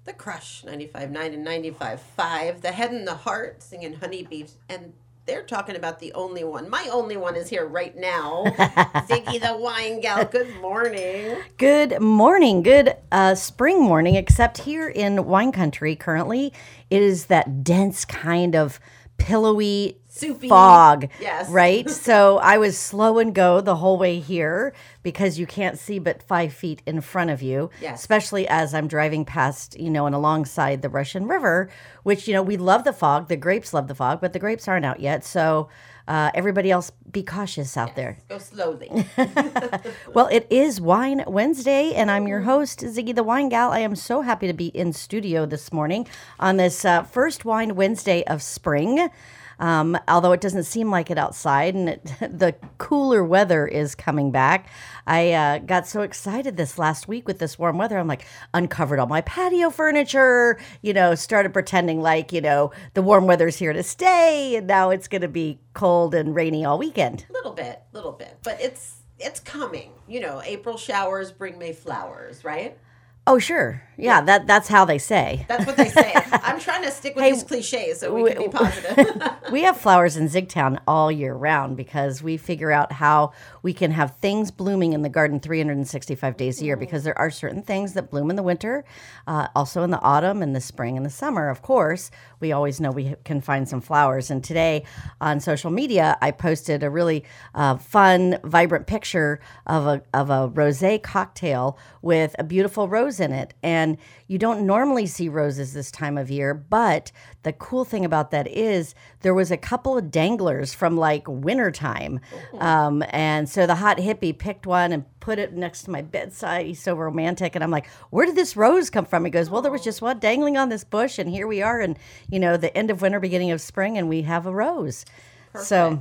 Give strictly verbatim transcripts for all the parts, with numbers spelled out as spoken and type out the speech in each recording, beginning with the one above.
The Crush, ninety-five point nine and ninety-five point five. The Head and the Heart singing Honeybees. And they're talking about the only one. My only one is here right now. Ziggy the Wine Gal. Good morning. Good morning. Good uh, spring morning, except here in wine country currently, it is that dense kind of pillowy Soupy. fog. Yes. Right? So I was slow and go the whole way here because you can't see but five feet in front of you. Yes. Especially as I'm driving past, you know, and alongside the Russian River, which, you know, we love the fog. The grapes love the fog, but the grapes aren't out yet. So uh, everybody else be cautious out Yes. there. Go slowly. Well, it is Wine Wednesday, and I'm your host, Ziggy the Wine Gal. I am so happy to be in studio this morning on this uh, first Wine Wednesday of spring. Um, although it doesn't seem like it outside, and it, the cooler weather is coming back. I uh, got so excited this last week with this warm weather. I'm like, uncovered all my patio furniture, you know, started pretending like, you know, the warm weather's here to stay, and now it's going to be cold and rainy all weekend. Little bit, little bit. But it's it's coming. You know, April showers bring May flowers, right? Oh, sure. Yeah, that that's how they say. That's what they say. I'm trying to stick with Hey, these cliches so we w- can be positive. We have flowers in Zigtown all year round because we figure out how we can have things blooming in the garden three hundred sixty-five days a year, because there are certain things that bloom in the winter, uh, also in the autumn and the spring and the summer. Of course, we always know we can find some flowers. And today on social media, I posted a really uh, fun, vibrant picture of a of a rosé cocktail with a beautiful rose in it. And you don't normally see roses this time of year, but the cool thing about that is there was a couple of danglers from like wintertime. Um, and so the hot hippie picked one and put it next to my bedside. He's so romantic. And I'm like, where did this rose come from? He goes, well, there was just one dangling on this bush. And here we are in, you know, the end of winter, beginning of spring, and we have a rose. Perfect. So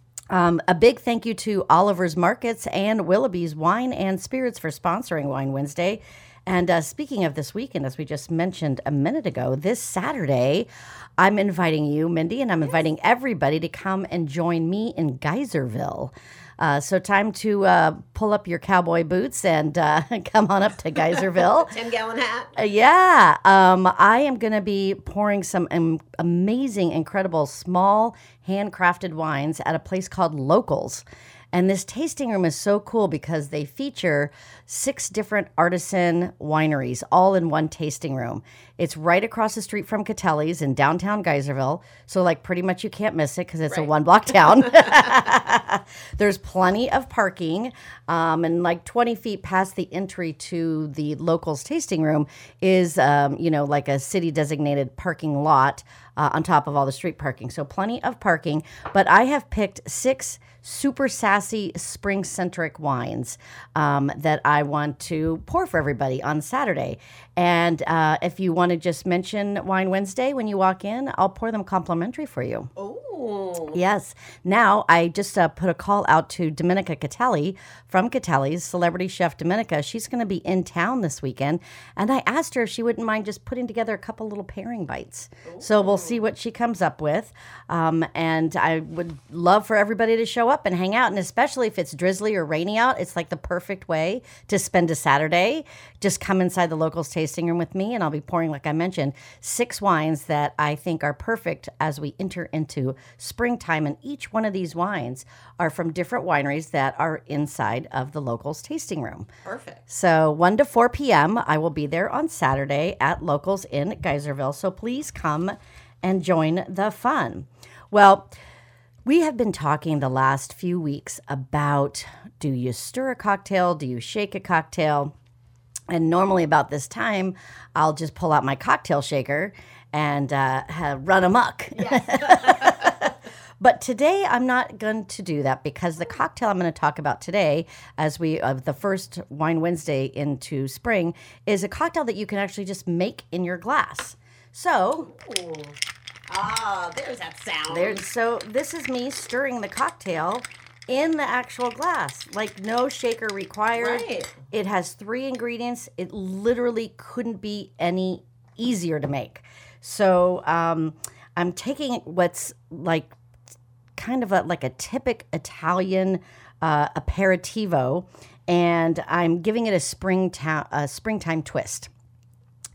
Um, a big thank you to Oliver's Markets and Willoughby's Wine and Spirits for sponsoring Wine Wednesday. And uh, speaking of this weekend, as we just mentioned a minute ago, this Saturday, I'm inviting you, Mindy, and I'm inviting everybody to come and join me in Geyserville. Uh, so time to uh, pull up your cowboy boots and uh, come on up to Geyserville. ten gallon hat. Uh, yeah, um, I am going to be pouring some am- amazing, incredible, small, handcrafted wines at a place called Locals. And this tasting room is so cool because they feature six different artisan wineries all in one tasting room. It's right across the street from Catelli's in downtown Geyserville. So like pretty much you can't miss it because it's Right. a one block town. There's plenty of parking. Um, and like twenty feet past the entry to the Locals tasting room is, um, you know, like a city designated parking lot uh, on top of all the street parking. So plenty of parking. But I have picked six super sassy spring-centric wines um, that I want to pour for everybody on Saturday. And uh, if you want to just mention Wine Wednesday when you walk in, I'll pour them complimentary for you. Oh. Yes. Now, I just uh, put a call out to Domenica Catelli from Catelli's, celebrity chef Domenica. She's going to be in town this weekend. And I asked her if she wouldn't mind just putting together a couple little pairing bites. Ooh. So we'll see what she comes up with. Um, and I would love for everybody to show up and hang out. And especially if it's drizzly or rainy out, it's like the perfect way to spend a Saturday. Just come inside the Locals tasting room with me, and I'll be pouring, like I mentioned, six wines that I think are perfect as we enter into springtime. And each one of these wines are from different wineries that are inside of the Locals tasting room. Perfect. So one to four p.m., I will be there on Saturday at Locals in Geyserville. So please come and join the fun. Well, we have been talking the last few weeks about, do you stir a cocktail? Do you shake a cocktail? And normally about this time, I'll just pull out my cocktail shaker and uh, have, run amok. Yes. But today, I'm not going to do that because the cocktail I'm going to talk about today, as we of the first Wine Wednesday into spring, is a cocktail that you can actually just make in your glass. So, Ooh. Ah, there's that sound. there. So this is me stirring the cocktail in the actual glass, like no shaker required. Right. It has three ingredients. It literally couldn't be any easier to make. So um, I'm taking what's like kind of a, like a typical Italian uh, aperitivo, and I'm giving it a springtime, a springtime twist.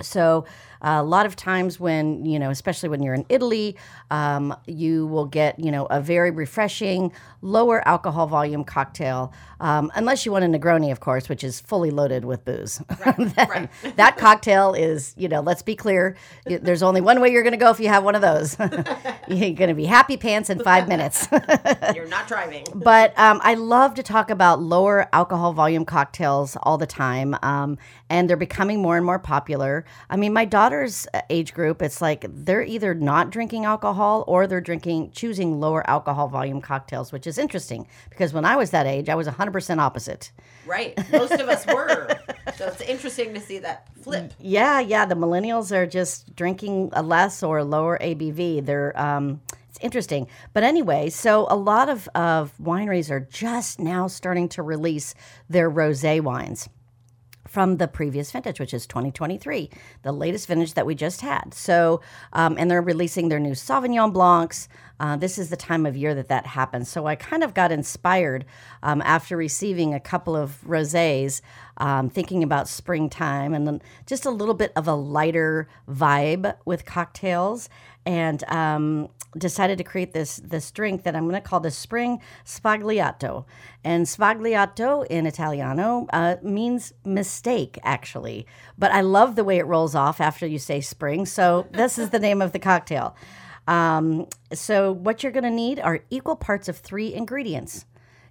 So uh, a lot of times when, you know, especially when you're in Italy, um, you will get, you know, a very refreshing, lower alcohol volume cocktail, um, unless you want a Negroni, of course, which is fully loaded with booze. Right, right. That cocktail is, you know, let's be clear, there's only one way you're going to go if you have one of those. You're going to be happy pants in five minutes. You're not driving. But um, I love to talk about lower alcohol volume cocktails all the time, um, and they're becoming more and more popular. I mean, my daughter's age group, it's like they're either not drinking alcohol or they're drinking, choosing lower alcohol volume cocktails, which is interesting because when I was that age, I was one hundred percent opposite. Right. Most of us were. So it's interesting to see that flip. Yeah, yeah. The millennials are just drinking a less or lower A B V. They're, um, it's interesting. But anyway, so a lot of, of wineries are just now starting to release their rosé wines from the previous vintage, which is twenty twenty-three, the latest vintage that we just had. So, um, and they're releasing their new Sauvignon Blancs. Uh, this is the time of year that that happens. So I kind of got inspired um, after receiving a couple of rosés, um, thinking about springtime and then just a little bit of a lighter vibe with cocktails, and um, decided to create this this drink that I'm going to call the Spring Sbagliato. And Sbagliato in Italiano uh, means mistake, actually. But I love the way it rolls off after you say spring. So this is the name of the cocktail. Um, so what you're going to need are equal parts of three ingredients.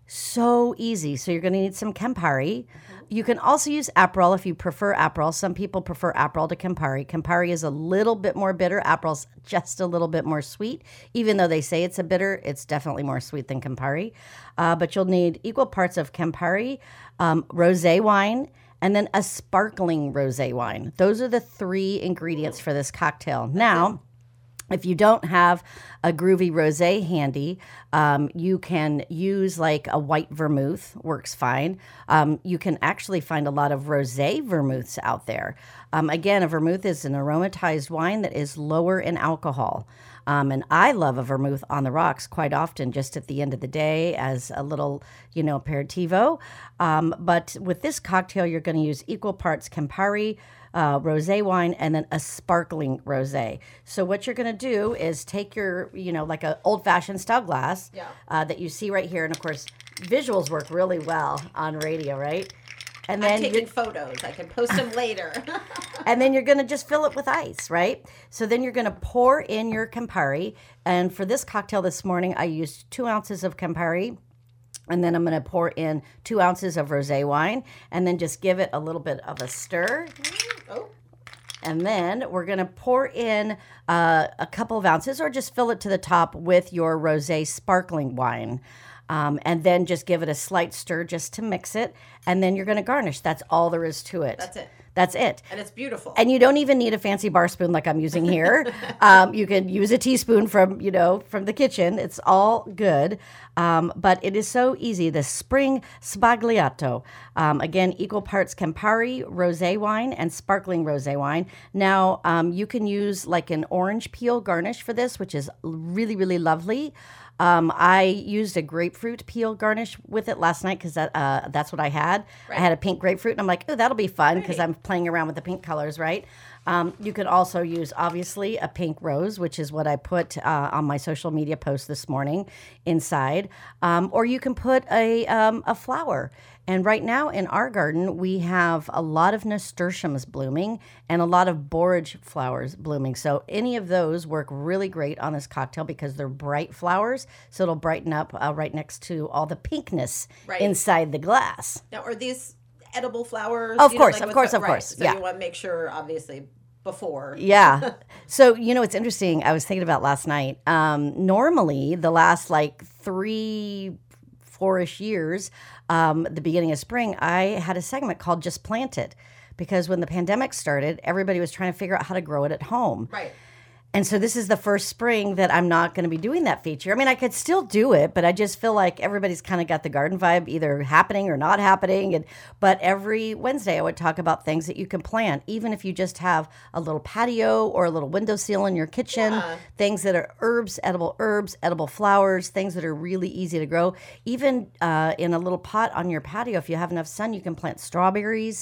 So easy. So you're going to need some Campari. You can also use Aperol if you prefer Aperol. Some people prefer Aperol to Campari. Campari is a little bit more bitter. Aperol's just a little bit more sweet. Even though they say it's a bitter, it's definitely more sweet than Campari. Uh, but you'll need equal parts of Campari, um, rosé wine, and then a sparkling rosé wine. Those are the three ingredients for this cocktail. Now, if you don't have a groovy rosé handy, um, you can use like a white vermouth, works fine. Um, you can actually find a lot of rosé vermouths out there. Um, again, a vermouth is an aromatized wine that is lower in alcohol. Um, and I love a vermouth on the rocks quite often, just at the end of the day as a little, you know, aperitivo. Um, but with this cocktail, you're going to use equal parts Campari, uh, rosé wine, and then a sparkling rosé. So what you're going to do is take your, you know, like an old-fashioned style glass Yeah. uh, that you see right here. And, of course, visuals work really well on radio, right? And then I'm taking photos. I can post them later. And then you're going to just fill it with ice, right? So then you're going to pour in your Campari. And for this cocktail this morning, I used two ounces of Campari. And then I'm going to pour in two ounces of rosé wine. And then just give it a little bit of a stir. Oh. And then we're going to pour in uh, a couple of ounces or just fill it to the top with your rosé sparkling wine. Um, and then just give it a slight stir just to mix it. And then you're going to garnish. That's all there is to it. That's it. That's it. And it's beautiful. And you don't even need a fancy bar spoon like I'm using here. um, you can use a teaspoon from, you know, from the kitchen. It's all good. Um, but it is so easy. The Spring Sbagliato. Um, again, equal parts Campari, rosé wine, and sparkling rosé wine. Now, um, you can use like an orange peel garnish for this, which is really, really lovely. Um, I used a grapefruit peel garnish with it last night because that, uh, that's what I had. Right. I had a pink grapefruit, and I'm like, oh, that'll be fun because I'm playing around with the pink colors, right? Um, you could also use, obviously, a pink rose, which is what I put uh, on my social media post this morning inside. Um, or you can put a, um, a flower. And right now in our garden, we have a lot of nasturtiums blooming and a lot of borage flowers blooming. So any of those work really great on this cocktail because they're bright flowers. So it'll brighten up uh, right next to all the pinkness Right. inside the glass. Now, are these edible flowers? Of You know, course, like of with course, the- of right. course, So yeah. you want to make sure, obviously, before. Yeah. So, you know, it's interesting. I was thinking about last night. Um, normally, the last like three, four-ish years, um, the beginning of spring, I had a segment called Just Plant It. Because when the pandemic started, everybody was trying to figure out how to grow it at home. Right. And so this is the first spring that I'm not going to be doing that feature. I mean, I could still do it, but I just feel like everybody's kind of got the garden vibe either happening or not happening. And but every Wednesday I would talk about things that you can plant, even if you just have a little patio or a little windowsill in your kitchen, Yeah. things that are herbs, edible herbs, edible flowers, things that are really easy to grow. Even uh, in a little pot on your patio, if you have enough sun, you can plant strawberries.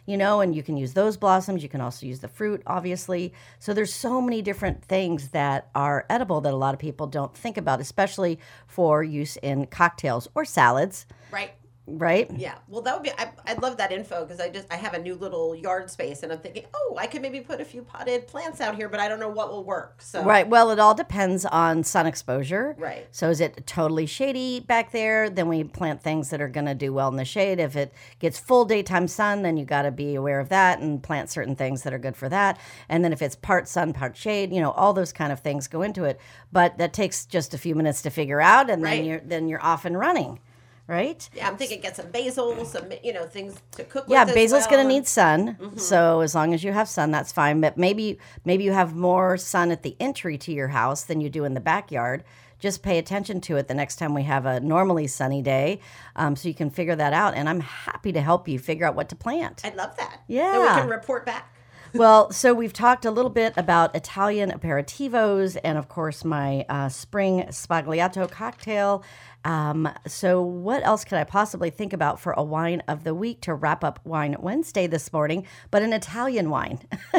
you know, and you can use those blossoms. You can also use the fruit, obviously. So there's so many different things that are edible that a lot of people don't think about, especially for use in cocktails or salads. Right. Right? Yeah. Well, that would be, I, I'd love that info because I just, I have a new little yard space and I'm thinking, oh, I could maybe put a few potted plants out here, but I don't know what will work. So Right. Well, it all depends on sun exposure. Right. So is it totally shady back there? Then we plant things that are going to do well in the shade. If it gets full daytime sun, then you got to be aware of that and plant certain things that are good for that. And then if it's part sun, part shade, you know, all those kind of things go into it. But that takes just a few minutes to figure out, and Right. then you're then you're off and running. Right? Yeah, I'm thinking get some basil, some, you know, things to cook with Yeah, as basil's well. going to need sun. Mm-hmm. So as long as you have sun, that's fine. But maybe maybe you have more sun at the entry to your house than you do in the backyard. Just pay attention to it the next time we have a normally sunny day, um, so you can figure that out. And I'm happy to help you figure out what to plant. I'd love that. Yeah. And we can report back. Well, so we've talked a little bit about Italian aperitivos and, of course, my uh, spring spagliato cocktail. Um, so what else could I possibly think about for a wine of the week to wrap up Wine Wednesday this morning, but an Italian wine?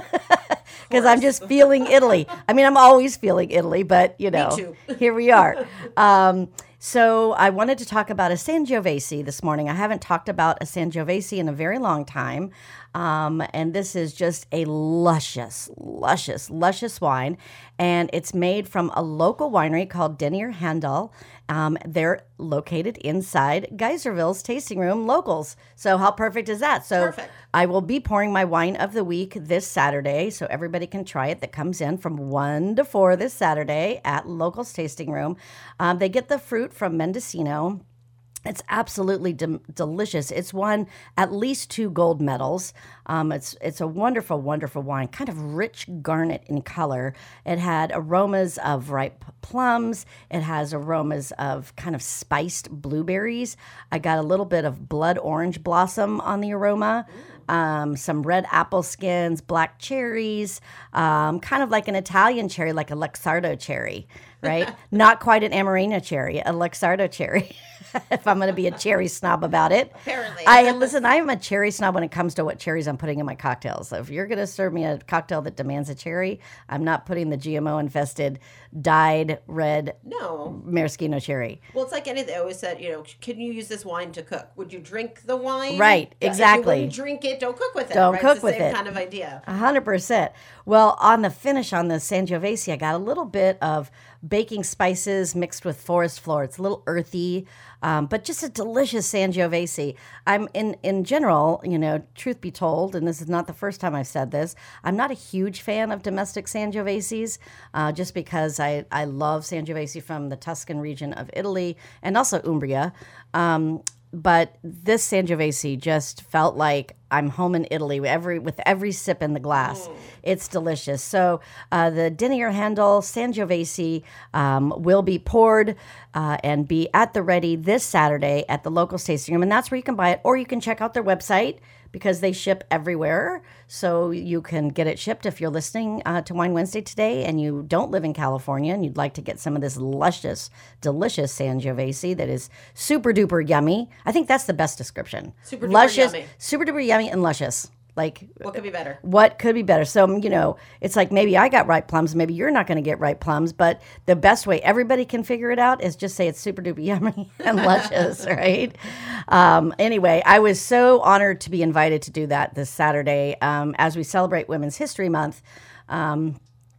Because I'm just feeling Italy. I mean, I'm always feeling Italy, but, you know, too. here we are. Um, so I wanted to talk about a Sangiovese this morning. I haven't talked about a Sangiovese in a very long time. Um, and this is just a luscious, luscious, luscious wine. And it's made from a local winery called Denier Handel. Um, they're located inside Geyserville's tasting room, locals. So how perfect is that? So Perfect. I will be pouring my wine of the week this Saturday, so everybody can try it that comes in from one to four this Saturday at Locals Tasting Room. Um, they get the fruit from Mendocino. It's absolutely de- delicious. It's won at least two gold medals. Um, it's it's a wonderful, wonderful wine, kind of rich garnet in color. It had aromas of ripe plums. It has aromas of kind of spiced blueberries. I got a little bit of blood orange blossom on the aroma. Um, some red apple skins, black cherries, um, kind of like an Italian cherry, like a Luxardo cherry, right? Not quite an Amarena cherry, a Luxardo cherry. If I'm going to be a cherry snob about it. Apparently. I listen, I am a cherry snob when it comes to what cherries I'm putting in my cocktails. So if you're going to serve me a cocktail that demands a cherry, I'm not putting the G M O-infested, dyed red No. maraschino cherry. Well, it's like anything. I always said, you know, can you use this wine to cook? Would you drink the wine? Right, Yeah, exactly. If you wouldn't drink it, don't cook with it. Don't right? cook it's the with same it. kind of idea. A hundred percent. Well, on the finish on the Sangiovese, I got a little bit of baking spices mixed with forest floor. It's a little earthy, um, but just a delicious Sangiovese. I'm in in general, you know, truth be told, and this is not the first time I've said this, I'm not a huge fan of domestic Sangioveses, uh, just because I I love Sangiovese from the Tuscan region of Italy and also Umbria. Um, But this Sangiovese just felt like I'm home in Italy every with every sip in the glass. Mm. It's delicious. So uh, the Denier Handel Sangiovese um, will be poured uh, and be at the ready this Saturday at the local tasting room. And that's where you can buy it. Or you can check out their website because they ship everywhere. So you can get it shipped if you're listening uh, to Wine Wednesday today and you don't live in California and you'd like to get some of this luscious, delicious Sangiovese that is super duper yummy. I think that's the best description. Super duper luscious, yummy. Super duper yummy and luscious. Like, what could be better? What could be better? So, you know, it's like maybe I got ripe plums, maybe you're not going to get ripe plums, but the best way everybody can figure it out is just say it's super duper yummy and luscious, right? Um, anyway, I was so honored to be invited to do that this Saturday um, as we celebrate Women's History Month. Um,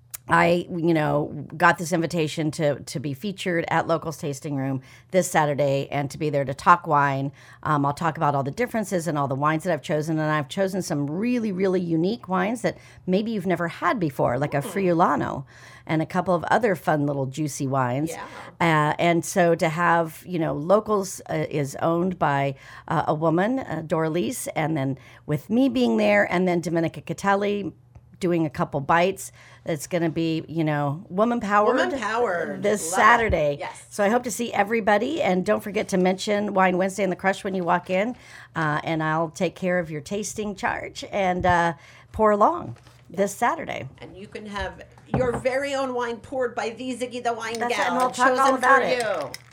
I, you know, got this invitation to to be featured at Locals Tasting Room this Saturday and to be there to talk wine. Um, I'll talk about all the differences and all the wines that I've chosen. And I've chosen some really, really unique wines that maybe you've never had before, like a Friulano and a couple of other fun little juicy wines. Yeah. Uh, and so to have, you know, Locals uh, is owned by uh, a woman, uh, Doralise, and then with me being there, and then Domenica Catelli doing a couple bites. It's going to be, you know, woman powered. Woman powered. This Love Saturday. it. Yes. So I hope to see everybody. And don't forget to mention Wine Wednesday and the Crush when you walk in. Uh, and I'll take care of your tasting charge and uh, pour along this Saturday. And you can have your very own wine poured by the Ziggy the Wine That's Gal. it, and I'll talk chosen all about for it. you.